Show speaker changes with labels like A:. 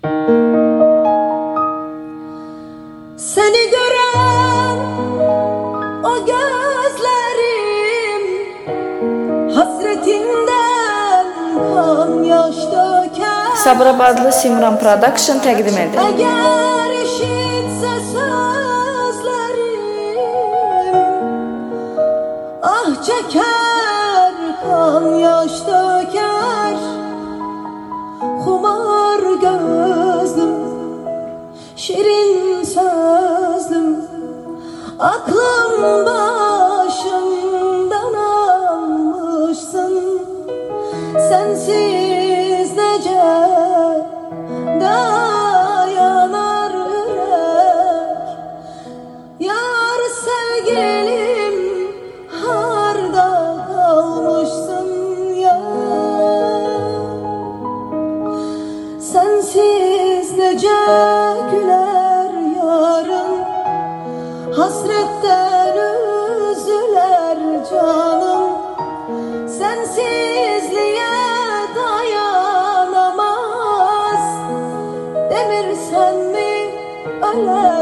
A: Seni gören o gözlerim hasretinden kan yaş döker.
B: Sabirabadlı Simran Production təqdim edir.
A: Eğer işitse sözlerim ah çeker kan yaş döker. Xumar gözlüm, şirin sözlüm, aklım başımdan almışsın. Sensiz nece dayanar yürek. Yar sevgilim harda kalmışsın ya. Sensiz nece güler yarın, hasretten üzüler canım. Sensizliğe dayanamaz, demirsen mi öler?